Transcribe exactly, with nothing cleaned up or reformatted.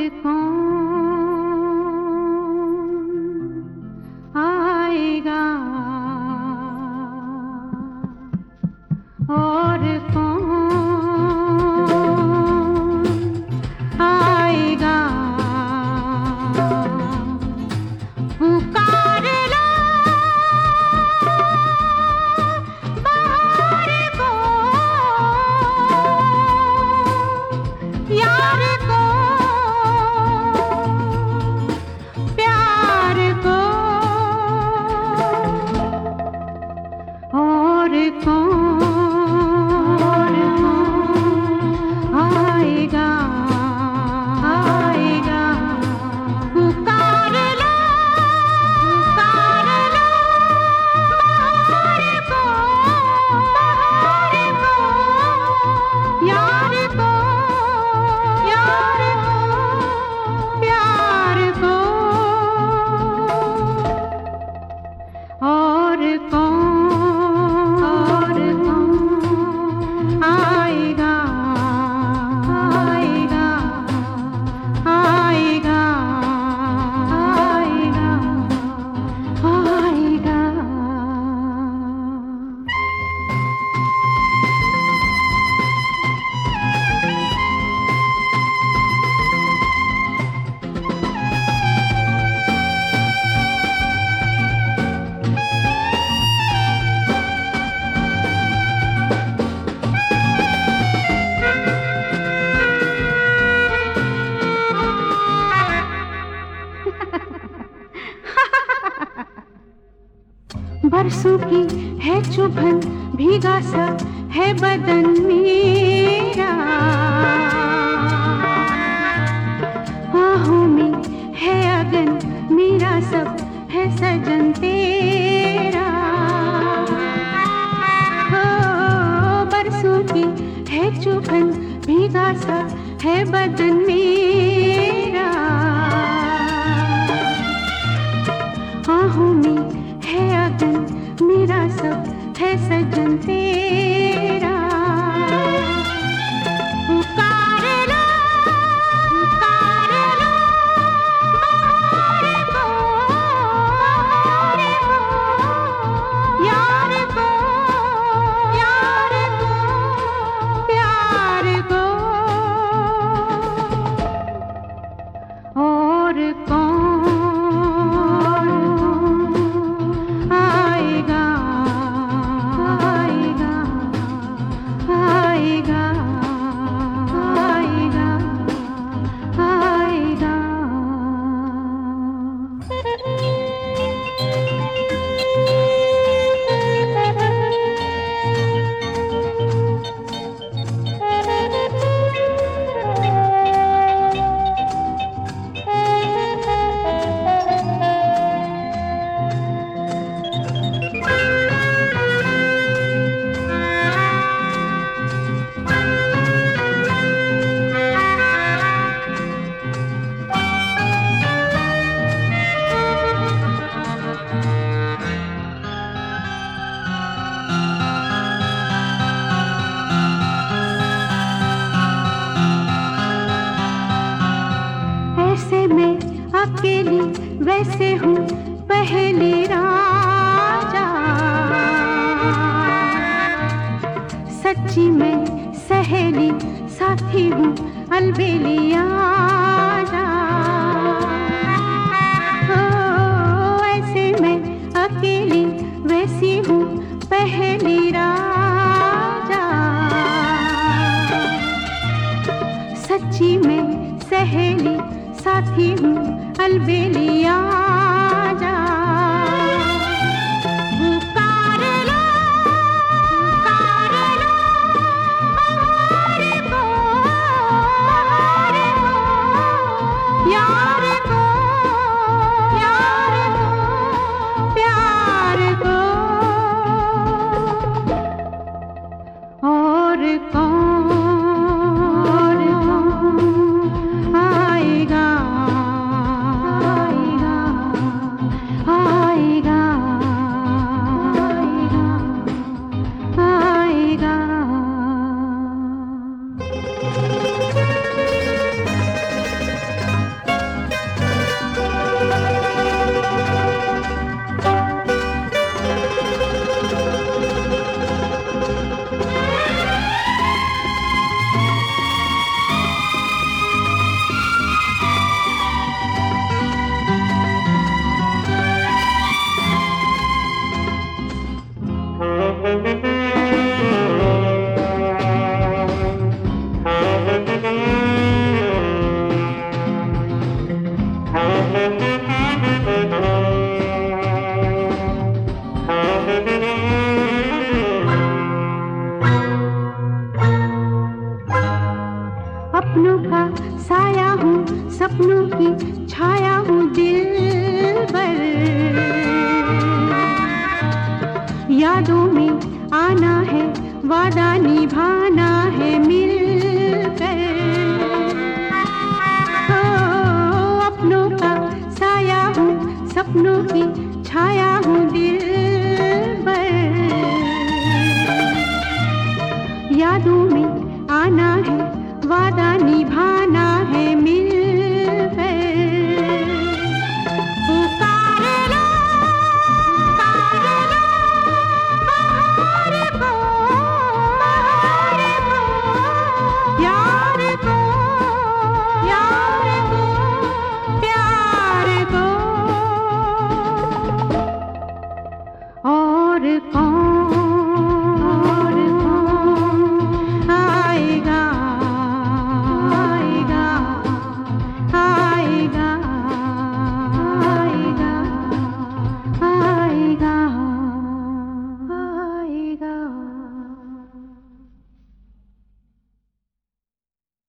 कौन आएगा और कौन आएगा। पुकार लो बाहर को यार को प्यार को और कौन आएगा आएगा। पुकार लो पुकार लो बाहर को बाहर को यार को यार को प्यार को और कौन और कौन आएगा आएगा आएगा आएगा आएगा। बरसों की है चुभन भीगा सा है बदन मेरा। आहों में है अगन मेरा सब है सजन तेरा। हो बरसों की है चुभन भीगा सा है बदन मेरा। आहों में है अगन मेरा सब है सजन तेरा। पुकार लो पुकार लो बाहर को बाहर को यार को यार को प्यार को और कौन आएगा आएगा आएगा आएगा आएगा। ऐसे मैं अकेली वैसे हूँ पहली राजा। सच्ची मैं सहेली साथी हूँ अलबेलिया जा। ओ ऐसे मैं अकेली वैसी हूँ पहली राजा। सच्ची मैं सहेली साथी हूँ अलबेलिया जा। पुकार लो पुकार लो बाहर को बाहर को यार को यार को प्यार को और कौन आएगा आएगा अपनों का साया हूँ, सपनों की छाया हूँ दिलबर। यादों में आना है, वादा निभाना है मिलकर। हो अपनों का साया हूँ, सपनों की छाया हूँ दिलबर। यादों में आना है, वादा निभाना है मिल